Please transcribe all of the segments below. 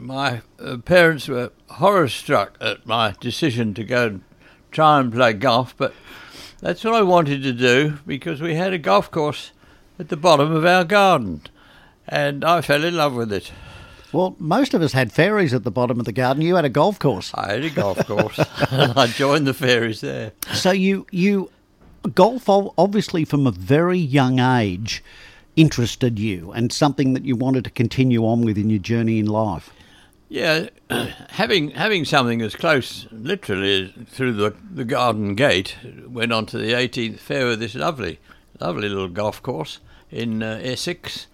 my parents were horror-struck at my decision to go and try and play golf, but that's what I wanted to do because we had a golf course at the bottom of our garden, and I fell in love with it. Well, most of us had fairies at the bottom of the garden. You had a golf course. I had a golf course, and I joined the fairies there. So you golf, obviously from a very young age, interested you and something that you wanted to continue on with in your journey in life. Yeah, having something as close, literally, through the garden gate, went on to the 18th fair with this lovely little golf course in Essex.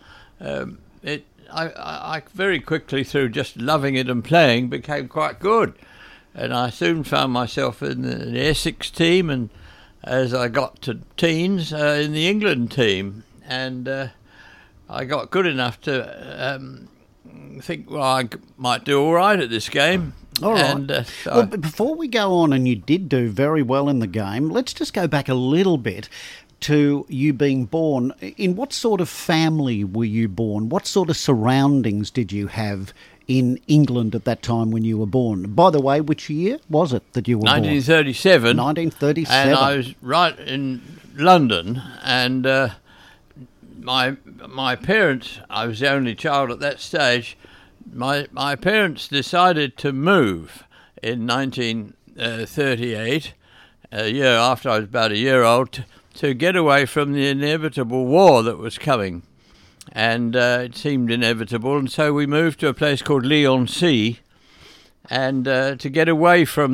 I very quickly, through just loving it and playing, became quite good. And I soon found myself in the Essex team, and as I got to teens, in the England team. And I got good enough to think, well, I might do all right at this game. All right. And, well, but before we go on, and you did do very well in the game, let's just go back a little bit to you being born. In what sort of family were you born? What sort of surroundings did you have in England at that time when you were born? By the way, which year was it that you were 1937. born? 1937. And I was right in London, and my parents, I was the only child at that stage, my parents decided to move in 1938, a year after I was about a year old, to get away from the inevitable war that was coming. And it seemed inevitable, and so we moved to a place called Leigh-on-Sea, and to get away from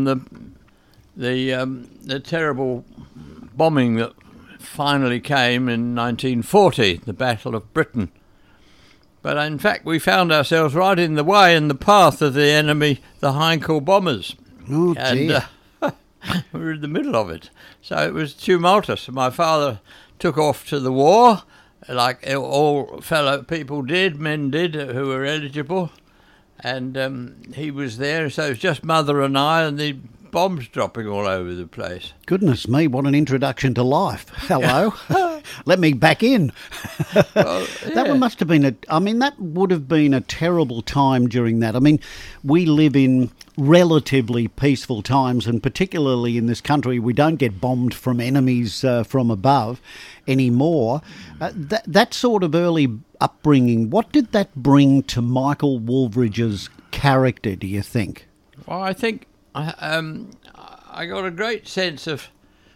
the terrible bombing that finally came in 1940, the Battle of Britain. But in fact, we found ourselves right in the way and the path of the enemy, the Heinkel bombers. Oh, dear. And we were in the middle of it. So it was tumultuous. My father took off to the war, like all fellow people did, men did, who were eligible. And he was there, so it was just Mother and I, and the bombs dropping all over the place. Goodness me, what an introduction to life. Hello. Let me back in. Well, yeah. That must have been that would have been a terrible time during that. I mean, we live in relatively peaceful times, and particularly in this country, we don't get bombed from enemies from above anymore. That sort of early upbringing, what did that bring to Michael Wooldridge's character, do you think? Well, I think I got a great sense of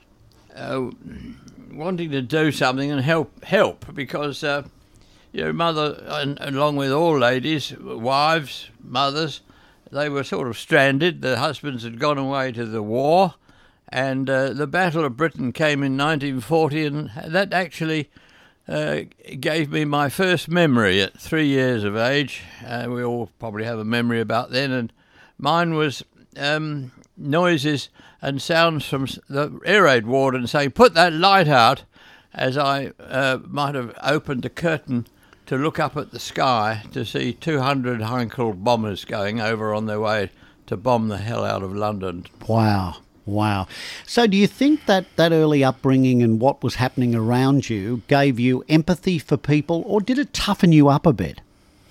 wanting to do something and help because mother, and along with all ladies, wives, mothers, they were sort of stranded. Their husbands had gone away to the war, and the Battle of Britain came in 1940, and that actually gave me my first memory at 3 years of age. We all probably have a memory about then, and mine was noises and sounds from the air raid warden saying, "Put that light out," as I might have opened a curtain to look up at the sky to see 200 Heinkel bombers going over on their way to bomb the hell out of London. Wow. So do you think that early upbringing and what was happening around you gave you empathy for people, or did it toughen you up a bit?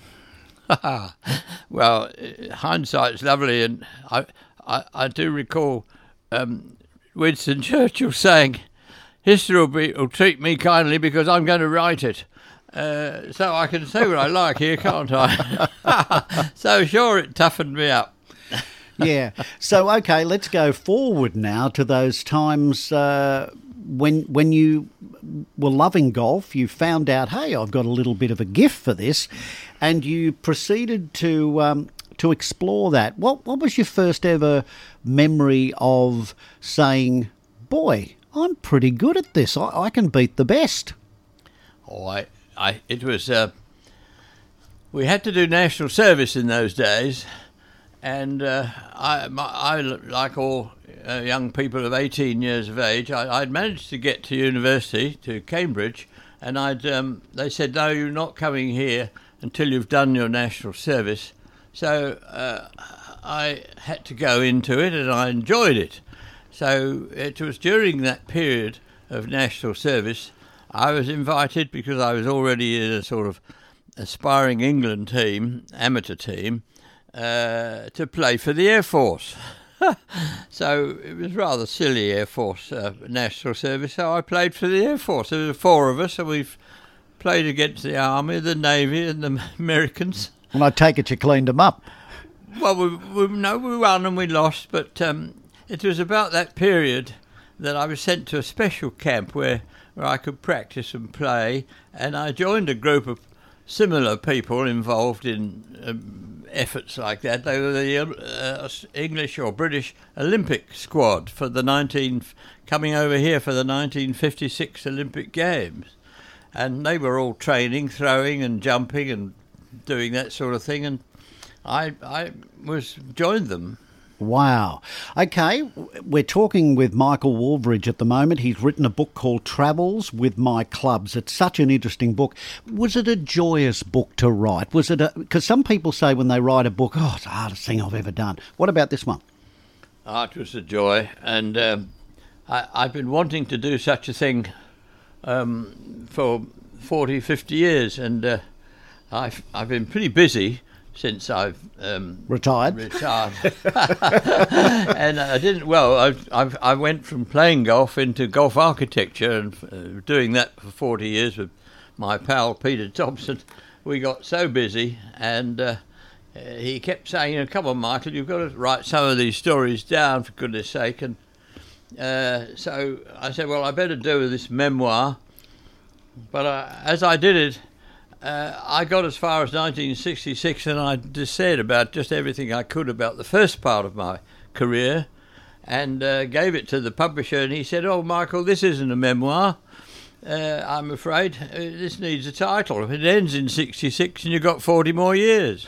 Well, hindsight's lovely, and I do recall Winston Churchill saying, "History will treat me kindly because I'm going to write it." So I can say what I like here, can't I? So sure, it toughened me up. Yeah. So, okay, let's go forward now to those times when you were loving golf. You found out, hey, I've got a little bit of a gift for this, and you proceeded to explore that. What was your first ever memory of saying, boy, I'm pretty good at this. I can beat the best? Oh, it was, we had to do national service in those days, and I, like all young people of 18 years of age, I'd managed to get to university, to Cambridge, and they said, no, you're not coming here until you've done your national service. So I had to go into it, and I enjoyed it. So it was during that period of national service I was invited, because I was already in a sort of aspiring England team, amateur team, to play for the Air Force. So it was rather silly, Air Force National Service. So I played for the Air Force. There were 4 of us, and we've played against the Army, the Navy, and the Americans. And I take it you cleaned them up. Well, we won and we lost, but it was about that period that I was sent to a special camp where I could practice and play, and I joined a group of similar people involved in efforts like that. They were the English or British Olympic squad for coming over here for the 1956 Olympic Games, and they were all training, throwing and jumping and doing that sort of thing, and I joined them. Wow. Okay, we're talking with Michael Wooldridge at the moment. He's written a book called Travels with My Clubs. It's such an interesting book. Was it a joyous book to write? Was it because some people say when they write a book, oh, it's the hardest thing I've ever done. What about this one? Oh, it was a joy, and I've been wanting to do such a thing for 40, 50 years, and I've been pretty busy since I've retired. And I didn't. Well, I went from playing golf into golf architecture, and doing that for 40 years with my pal Peter Thompson. We got so busy, and he kept saying, "Come on, Michael, you've got to write some of these stories down, for goodness sake." And so I said, "Well, I better do this memoir." But as I did it, I got as far as 1966, and I just said about just everything I could about the first part of my career, and gave it to the publisher, and he said, "Oh, Michael, this isn't a memoir. I'm afraid this needs a title. It ends in 66 and you've got 40 more years."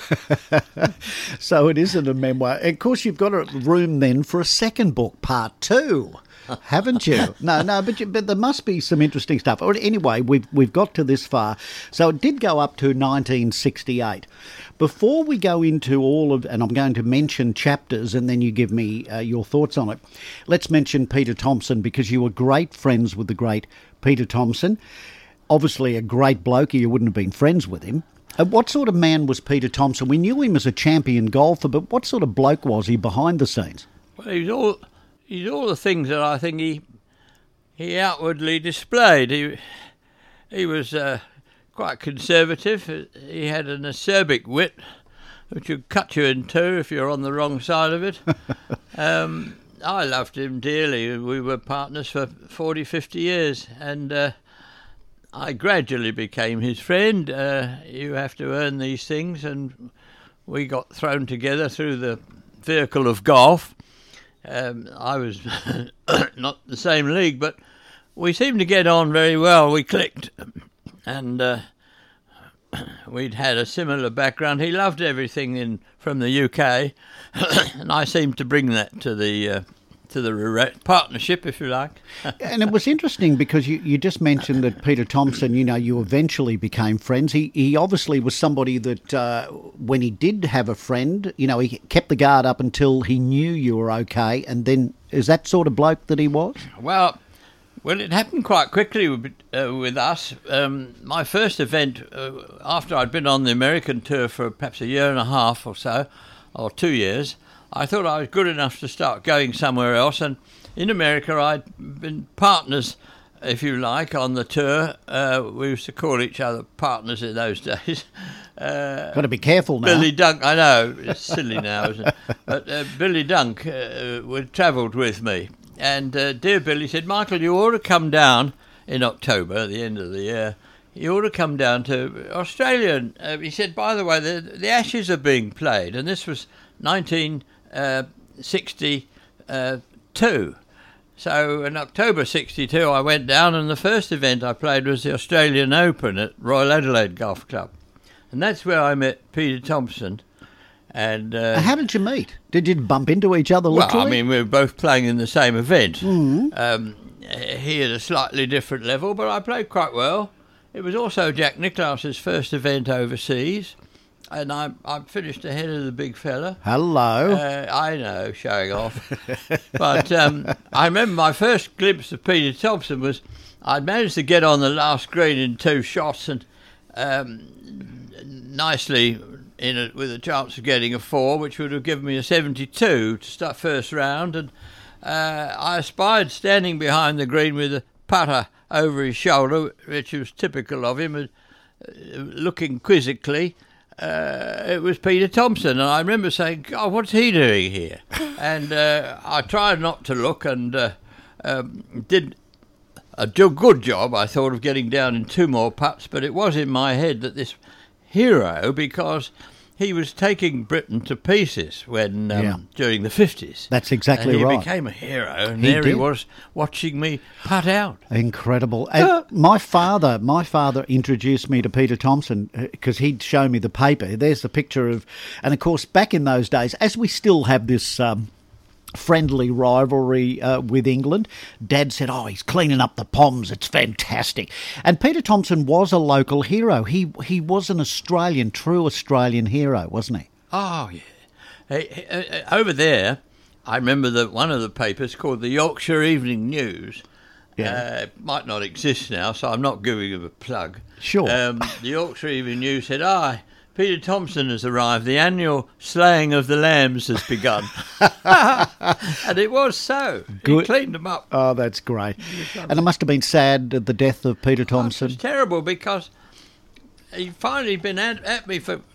So it isn't a memoir. Of course, you've got room then for a second book, part 2. Haven't you? No, but there must be some interesting stuff. Anyway, we've got to this far. So it did go up to 1968. Before we go into all of, and I'm going to mention chapters and then you give me your thoughts on it, let's mention Peter Thompson, because you were great friends with the great Peter Thompson. Obviously a great bloke, you wouldn't have been friends with him. What sort of man was Peter Thompson? We knew him as a champion golfer, but what sort of bloke was he behind the scenes? Well, he's all the things that I think he outwardly displayed. He was quite conservative. He had an acerbic wit, which would cut you in two if you're on the wrong side of it. I loved him dearly. We were partners for 40, 50 years, and I gradually became his friend. You have to earn these things, and we got thrown together through the vehicle of golf. I was not the same league, but we seemed to get on very well. We clicked, and we'd had a similar background. He loved everything from the UK, and I seemed to bring that to the partnership, if you like. And it was interesting because you just mentioned that Peter Thompson, you eventually became friends. He obviously was somebody that when he did have a friend, he kept the guard up until he knew you were okay. And then is that sort of bloke that he was? Well, it happened quite quickly with us. My first event, after I'd been on the American tour for perhaps a year and a half or so, or 2 years, I thought I was good enough to start going somewhere else. And in America, I'd been partners, if you like, on the tour. We used to call each other partners in those days. Got to be careful now. Billy Dunk, I know, it's silly now, isn't it? But Billy Dunk travelled with me. And dear Billy said, "Michael, you ought to come down in October, at the end of the year. You ought to come down to Australia." And he said, "By the way, the Ashes are being played." And this was 1962. So in October 62 I went down, and the first event I played was the Australian Open at Royal Adelaide Golf Club, and that's where I met Peter Thompson. And how did you meet? Did you bump into each other literally? Well, I mean, we were both playing in the same event. Mm-hmm. He at a slightly different level, but I played quite well. It was also Jack Nicklaus's first event overseas, and I finished ahead of the big fella. Hello. I know, showing off. But I remember my first glimpse of Peter Thompson was I'd managed to get on the last green in 2 shots and nicely with a chance of getting a 4, which would have given me a 72 to start first round. And I espied standing behind the green with a putter over his shoulder, which was typical of him, looking quizzically. It was Peter Thomson, and I remember saying, "God, what's he doing here?" And I tried not to look, and did a good job, I thought, of getting down in 2 more putts. But it was in my head that this hero, because he was taking Britain to pieces when during the 50s. That's exactly right. He became a hero, and he was watching me putt out. Incredible. And my father introduced me to Peter Thomson because he'd show me the paper. There's the picture of, and of course, back in those days, as we still have this friendly rivalry with England, Dad said, "Oh, he's cleaning up the Poms. It's fantastic." And Peter Thomson was a local hero. He was an Australian, true Australian hero, wasn't he? Oh, yeah. Over there, I remember that one of the papers called the Yorkshire Evening News. Might not exist now, so I'm not giving him a plug. Sure. The Yorkshire Evening News said, Peter Thomson has arrived. The annual slaying of the lambs has begun. And it was so. Good. He cleaned them up. Oh, that's great. And it must have been sad at the death of Peter Thomson. It was terrible because he'd finally been at me for,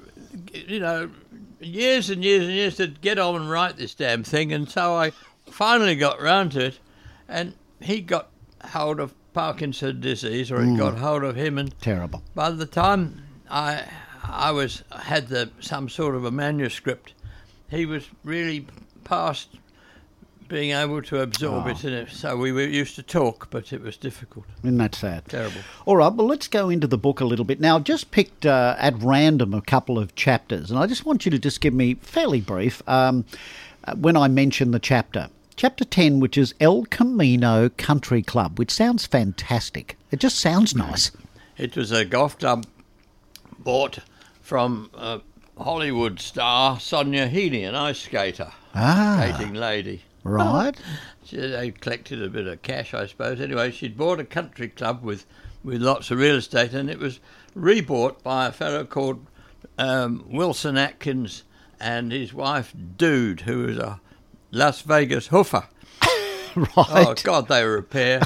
years and years and years to get on and write this damn thing. And so I finally got round to it. And he got hold of Parkinson's disease, or it got hold of him. And terrible. By the time I had some sort of a manuscript, he was really past being able to absorb it, and so we used to talk, but it was difficult. Isn't that sad? Terrible. All right, well, let's go into the book a little bit. Now, I've just picked at random a couple of chapters, and I just want you to just give me fairly brief when I mention the chapter. Chapter 10, which is El Camino Country Club, which sounds fantastic. It just sounds nice. It was a golf club bought from Hollywood star Sonia Heaney, an ice skater, skating lady. Right. They collected a bit of cash, I suppose. Anyway, she'd bought a country club with lots of real estate, and it was rebought by a fellow called Wilson Atkins and his wife Dude, who was a Las Vegas hoofer. Right. Oh, God, they were a pair.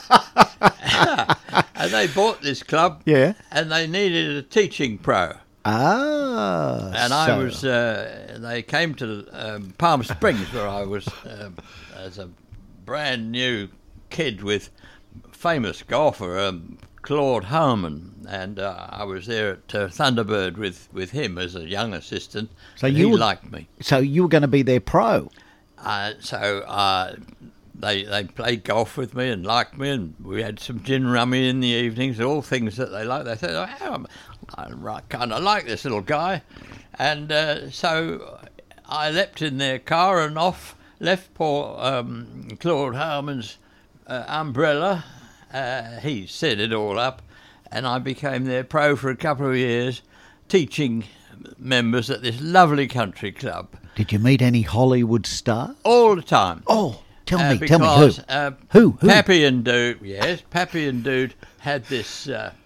And they bought this club, and they needed a teaching pro. And they came to Palm Springs, where I was as a brand new kid with famous golfer Claude Harmon, and I was there at Thunderbird with him as a young assistant. So he liked me. So you were going to be their pro. They played golf with me and liked me, and we had some gin rummy in the evenings, all things that they liked. They said, I kind of like this little guy. And so I leapt in their car and left poor Claude Harmon's umbrella. He set it all up, and I became their pro for a couple of years, teaching members at this lovely country club. Did you meet any Hollywood stars? All the time. Oh, tell me who? Pappy and Dude. Yes, Pappy and Dude had this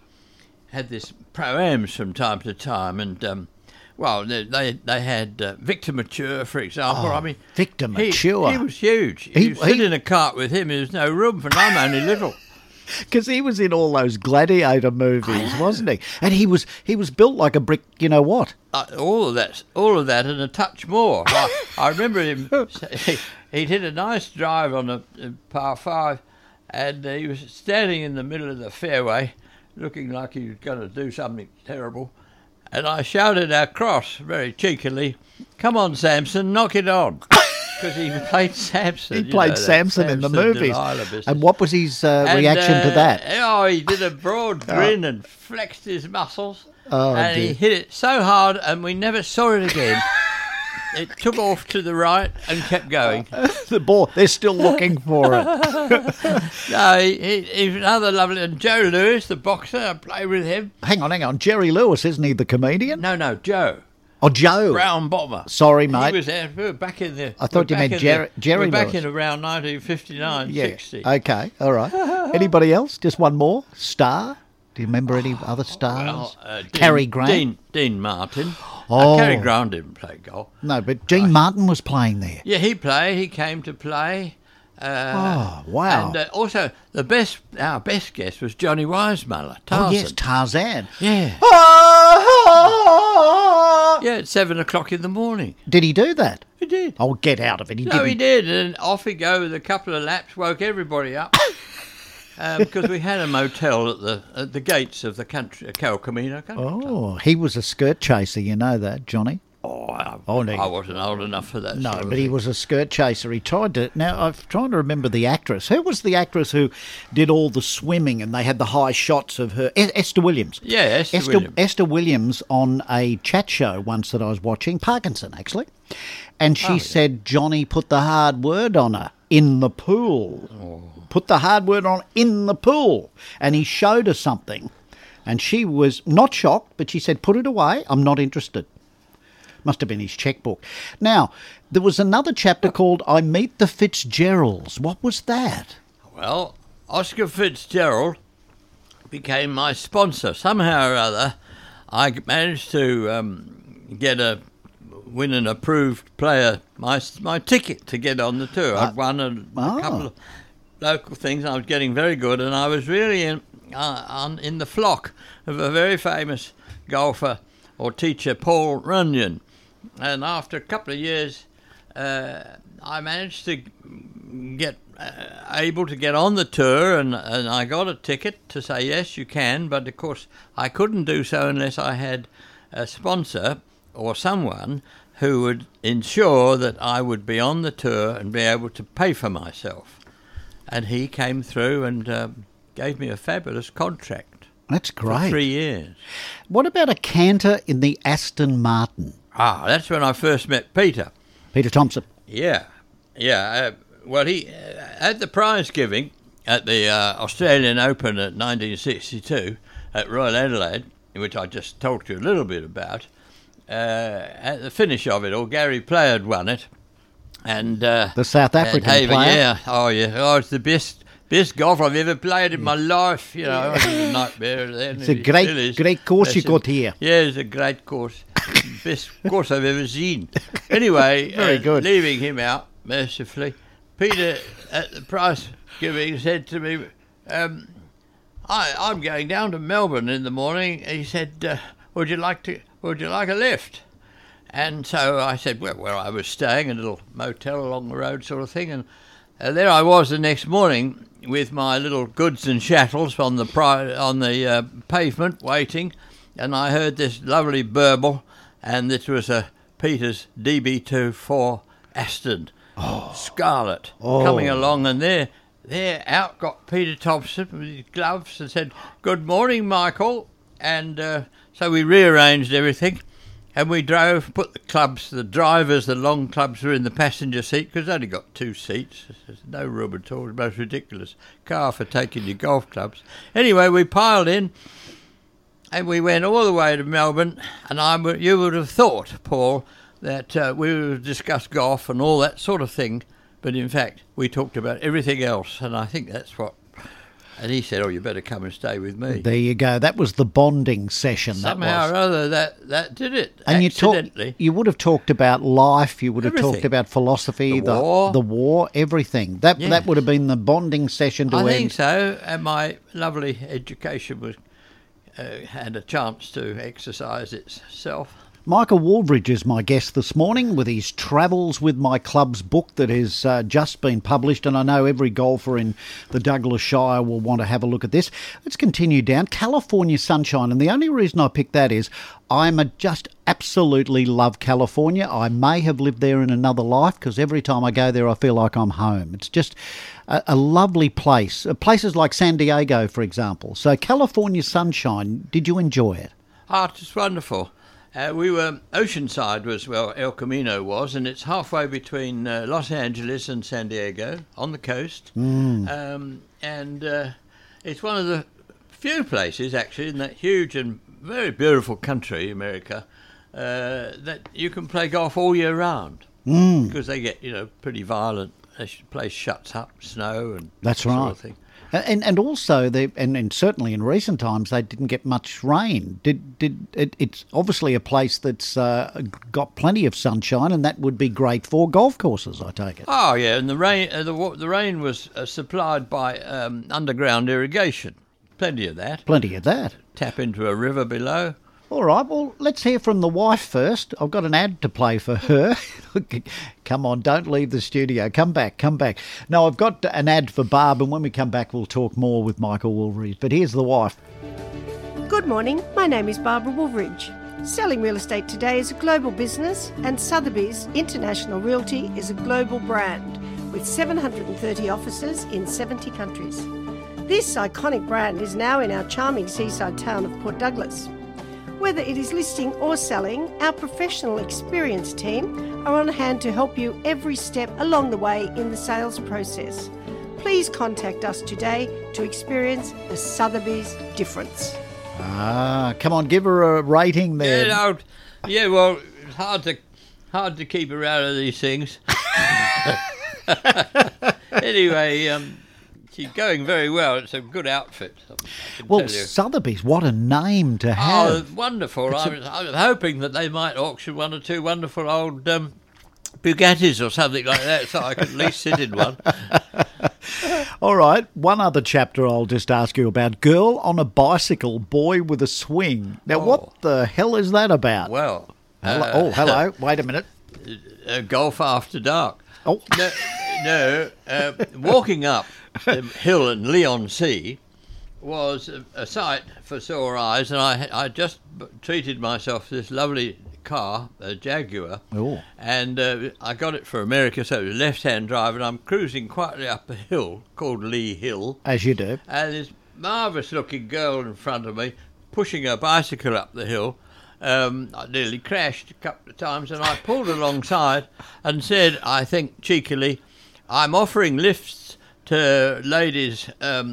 pro-ams from time to time, and they had Victor Mature, for example. I mean, Victor Mature. He was huge. You sit in a cart with him, there's no room for. I'm only little. Because he was in all those gladiator movies, wasn't he? And he was built like a brick. You know what? All of that, and a touch more. I remember him. He hit a nice drive on a par 5, and he was standing in the middle of the fairway, looking like he was going to do something terrible. And I shouted across very cheekily, "Come on, Samson, knock it on." Because he played Samson. He played Samson in the movies. And what was his reaction to that? He did a broad grin and flexed his muscles. And he hit it so hard, and we never saw it again. It took off to the right and kept going. The ball, they're still looking for it. No, he's another lovely. And Joe Lewis, the boxer, I played with him. Hang on. Jerry Lewis, isn't he the comedian? No, Joe. Oh, Joe. Brown bomber. Sorry, mate. He was there. We were back in the... I thought you meant Jerry we were back Lewis. in around 1959, 60. Okay, all right. Anybody else? Just one more? Star? Do you remember any other stars? Well, Cary Grant? Dean Martin. Oh. Cary Grant didn't play golf. No, but Gene Martin was playing there. Yeah, he played. He came to play. Oh, wow. And also, our best guest was Johnny Weissmuller, Tarzan. Oh, yes, Tarzan. Yeah. Yeah, at 7 o'clock in the morning. Did he do that? He did. Oh, get out of it. He No, didn't. he did, and off he go with a couple of laps, woke everybody up. Because we had a motel at the gates of the country, Cal Camino Country Club. Oh, he was a skirt chaser, you know that, Johnny? Oh, no. I wasn't old enough for that. No, sort of but he thing. was a skirt chaser. He tried to... Now, I'm trying to remember the actress. Who was the actress who did all the swimming and they had the high shots of her? Esther Williams. Yeah, Esther Williams. Esther Williams on a chat show once that I was watching, Parkinson, actually. And she said Johnny put the hard word on her in the pool. Put the hard word on in the pool. And he showed her something. And she was not shocked, but she said, put it away. I'm not interested. Must have been his checkbook. Now, there was another chapter called I Meet the Fitzgeralds. What was that? Well, Oscar Fitzgerald became my sponsor. Somehow or other, I managed to win an approved player my ticket to get on the tour. I'd won a couple of local things. I was getting very good, and I was really in the flock of a very famous golfer or teacher, Paul Runyon. And after a couple of years, I managed to get able to get on the tour, and I got a ticket to say, yes, you can, but of course I couldn't do so unless I had a sponsor or someone who would ensure that I would be on the tour and be able to pay for myself. And he came through and gave me a fabulous contract. That's great. For 3 years. What about a canter in the Aston Martin? That's when I first met Peter. Peter Thompson. Yeah. Well, he at the prize giving at the Australian Open at 1962 at Royal Adelaide, which I just talked to you a little bit about, at the finish of it all, Gary Player had won it. And the South African Haver, player. Yeah. Oh, it's the best golf I've ever played in my life. You know, it was a nightmare then. It's a great course you got here. Yeah, it's a great course. Best course I've ever seen. Anyway, very good. Leaving him out, mercifully, Peter at the prize giving said to me, I'm going down to Melbourne in the morning. He said, would you like a lift? And so I said, well, I was staying in a little motel along the road sort of thing, and there I was the next morning with my little goods and chattels on the pavement waiting, and I heard this lovely burble, and this was a Peter's DB24 Aston Scarlet coming along, and there out got Peter Thompson with his gloves and said, good morning, Michael. And so we rearranged everything. And we drove, put the drivers, the long clubs were in the passenger seat because they only got 2 seats. There's no room at all. It's the most ridiculous car for taking your golf clubs. Anyway, we piled in and we went all the way to Melbourne. And you would have thought, Paul, that we would discuss golf and all that sort of thing. But in fact, we talked about everything else. And I think that's what... And he said, you better come and stay with me. There you go. That was the bonding session. Somehow or other, that did it. And accidentally. you would have talked about life. You would have Everything. talked about philosophy, The war, everything. That would have been the bonding session to end. I think so. And my lovely education was had a chance to exercise itself. Michael Wallbridge is my guest this morning with his Travels with My Clubs book that has just been published, and I know every golfer in the Douglas Shire will want to have a look at this. Let's continue down. California Sunshine, and the only reason I picked that is just absolutely love California. I may have lived there in another life because every time I go there I feel like I'm home. It's just a lovely place. Places like San Diego, for example. So California Sunshine, did you enjoy it? It's wonderful. We were, Oceanside was where El Camino was, and it's halfway between Los Angeles and San Diego on the coast. And it's one of the few places, actually, in that huge and very beautiful country, America, that you can play golf all year round. Because they get, pretty violent. The place shuts up, snow and That's that right. sort of thing. And also, and certainly in recent times, they didn't get much rain. It's obviously a place that's got plenty of sunshine, and that would be great for golf courses, I take it. Oh yeah, and the rain was supplied by underground irrigation. Plenty of that. Plenty of that. Tap into a river below. All right, well, let's hear from the wife first. I've got an ad to play for her. Come on, don't leave the studio. Come back. No, I've got an ad for Barb, and when we come back, we'll talk more with Michael Woolridge. But here's the wife. Good morning, my name is Barbara Woolridge. Selling real estate today is a global business, and Sotheby's International Realty is a global brand with 730 offices in 70 countries. This iconic brand is now in our charming seaside town of Port Douglas. Whether it is listing or selling, our professional experienced team are on hand to help you every step along the way in the sales process. Please contact us today to experience the Sotheby's difference. Come on, give her a rating there. Well, it's hard to keep her out of these things. Anyway, she's going very well. It's a good outfit. Well, Sotheby's, what a name to have. Oh, wonderful. I was hoping that they might auction one or two wonderful old Bugattis or something like that, so I could at least sit in one. All right, one other chapter I'll just ask you about. Girl on a bicycle, boy with a swing. Now, what the hell is that about? Well... hello. Wait a minute. Golf after dark. Oh. No, walking up the hill in Leigh-on-Sea was a sight for sore eyes, and I just treated myself to this lovely car, a Jaguar, and I got it for America, so it was left-hand drive, and I'm cruising quietly up a hill called Lee Hill. As you do. And this marvellous-looking girl in front of me pushing her bicycle up the hill. I nearly crashed a couple of times, and I pulled alongside and said, I think cheekily, I'm offering lifts to ladies,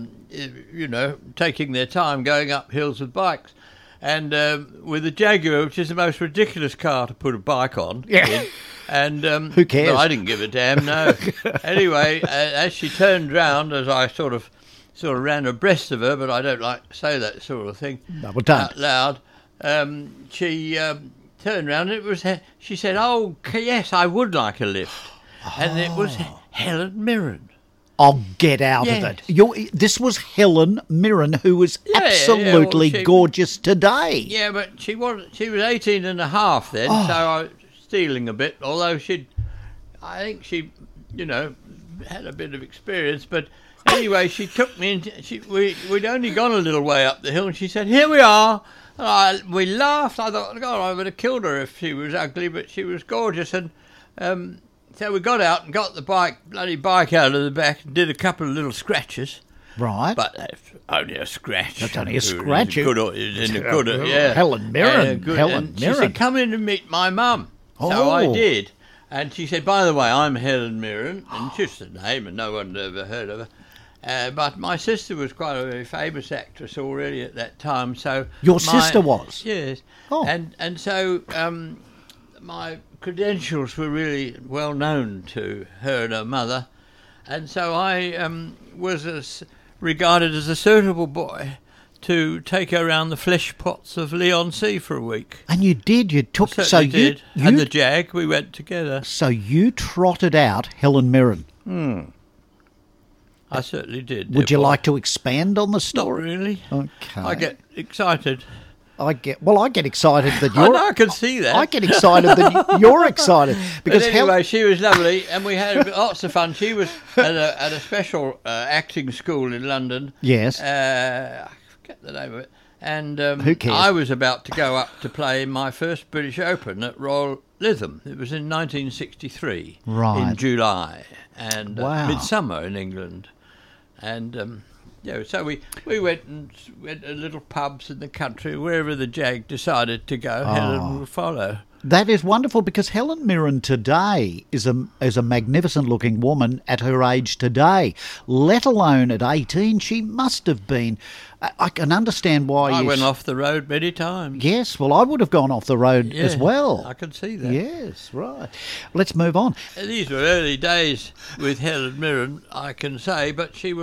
taking their time going up hills with bikes. And with a Jaguar, which is the most ridiculous car to put a bike on. Yeah. And who cares? No, I didn't give a damn, no. Anyway, as she turned round, as I sort of ran abreast of her, but I don't like to say that sort of thing out loud, she turned round and she said, "Oh, yes, I would like a lift." And it was Helen Mirren. Oh, get out of it. This was Helen Mirren, who was absolutely gorgeous today. Yeah, but she was 18 and a half then, so I was stealing a bit, although I think she had a bit of experience. But anyway, she took me, and we'd only gone a little way up the hill, and she said, "Here we are." And we laughed. I thought, God, I would have killed her if she was ugly, but she was gorgeous. And so we got out and got the bloody bike out of the back and did a couple of little scratches. Right. But that's only a scratch. That's only a scratch. Helen Mirren. She said, "Come in and meet my mum." So I did. And she said, "By the way, I'm Helen Mirren." And just the name, and no one had ever heard of her. But my sister was quite a very famous actress already at that time. So your sister was? Yes. Oh. And so my credentials were really well known to her and her mother. And so I was regarded as a suitable boy to take her around the flesh pots of Leigh-on-Sea for a week. And you did? You took... I certainly did. And the Jag, we went together. So you trotted out Helen Mirren? I certainly did. Would you like to expand on the story? Not really. Okay. I get excited. I get excited that you're... I can see that. I get excited that you're excited. Because but anyway, she was lovely, and we had lots of fun. She was at a special acting school in London. Yes. I forget the name of it. And who cares? I was about to go up to play my first British Open at Royal Lytham. It was in 1963. Right. In July. And wow. midsummer in England. And... so we went to little pubs in the country, wherever the Jag decided to go, Helen would follow. That is wonderful, because Helen Mirren today is a magnificent-looking woman at her age today, let alone at 18. She must have been... I can understand why I went off the road many times. Yes, well, I would have gone off the road as well. I can see that. Yes, right. Let's move on. These were early days with Helen Mirren, I can say, but she was...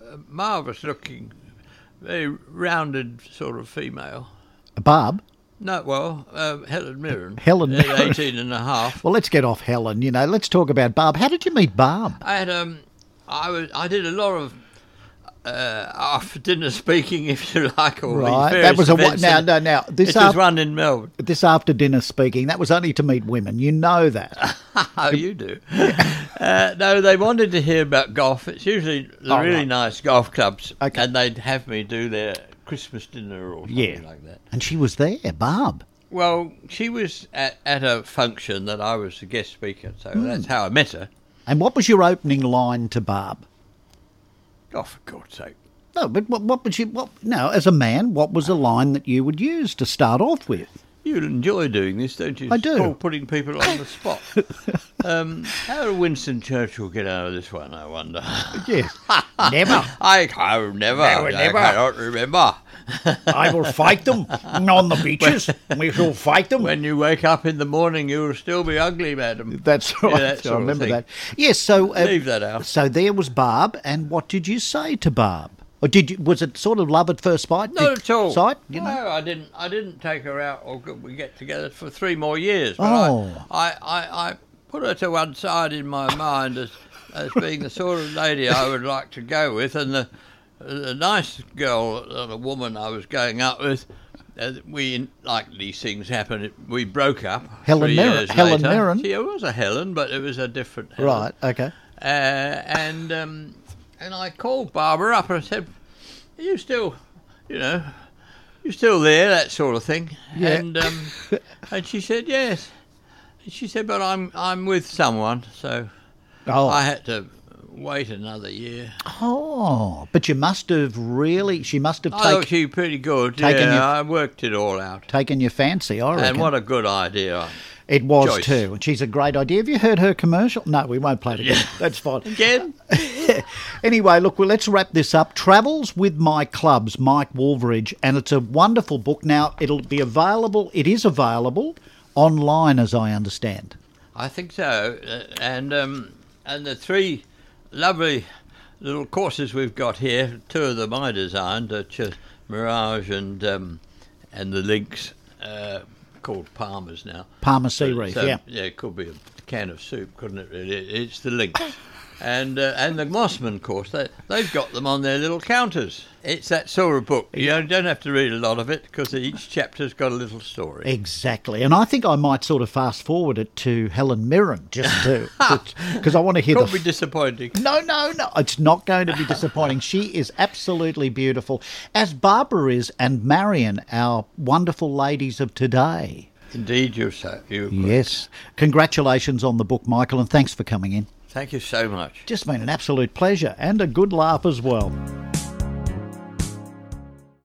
marvellous looking, very rounded sort of female. Barb? No, well, Helen Mirren. Helen at Mirren. 18 and a half. Well, let's get off Helen. Let's talk about Barb. How did you meet Barb? I had I did a lot of after dinner speaking, if you like, or Right, various that was a events. now. This This was one in Melbourne. this after dinner speaking, that was only to meet women. You know that. Oh, you do. No, they wanted to hear about golf. It's usually the really right. nice golf clubs, Okay. and they'd have me do their Christmas dinner or something like that. And she was there, Barb. Well, she was at a function that I was the guest speaker, so that's how I met her. And what was your opening line to Barb? Oh, for God's sake. No, but what was as a man, what was a line that you would use to start off with? You enjoy doing this, don't you? I do. Paul, putting people on the spot. How did Winston Churchill get out of this one, I wonder? Yes. Never. I never. I cannot remember. I will fight them on the beaches. We shall fight them. When you wake up in the morning, you will still be ugly, madam. That's right. that I sort of remember thing. that. Yes, so... Leave that out. So there was Barb, and what did you say to Barb? Or was it sort of love at first sight? Not at all. Sight? No, I didn't take her out, or we get together for 3 more years. But Oh. I put her to one side in my mind as being the sort of lady I would like to go with, and the nice girl, the woman I was going out with. We, like these things happen, we broke up. Helen 3 Mirren. years Helen later. Mirren. See, it was a Helen, but it was a different Helen. Right, okay. And I called Barbara up and I said, "Are you still, you still there?" That sort of thing. Yeah. And she said yes. And she said, "But I'm with someone, so Oh. I had to wait another year." Oh, but she must have I thought she was pretty good. taken Yeah, your- I worked it all out. taken your fancy, I reckon. And what a good idea. It was choice. too, and she's a great idea. Have you heard her commercial? No, we won't play it again. Yeah. That's fine. Again? Anyway, look, let's wrap this up. Travels with My Clubs, Mike Wolveridge, and it's a wonderful book. Now, it is available online, as I understand. I think so. And the 3 lovely little courses we've got here, 2 of them I designed, Mirage and the Lynx, called Palmer's now. Palmer Sea Reef, So, yeah. Yeah, it could be a can of soup, couldn't it really? It's the Lynx. And the Mossman course, they've got them on their little counters. It's that sort of book. You don't have to read a lot of it because each chapter's got a little story. Exactly. And I think I might sort of fast forward it to Helen Mirren, just to, because I want to hear Could be disappointing. No, it's not going to be disappointing. She is absolutely beautiful, as Barbara is, and Marion, our wonderful ladies of today. Indeed, you're correct. Yes. Congratulations on the book, Michael, and thanks for coming in. Thank you so much. Just been an absolute pleasure and a good laugh as well.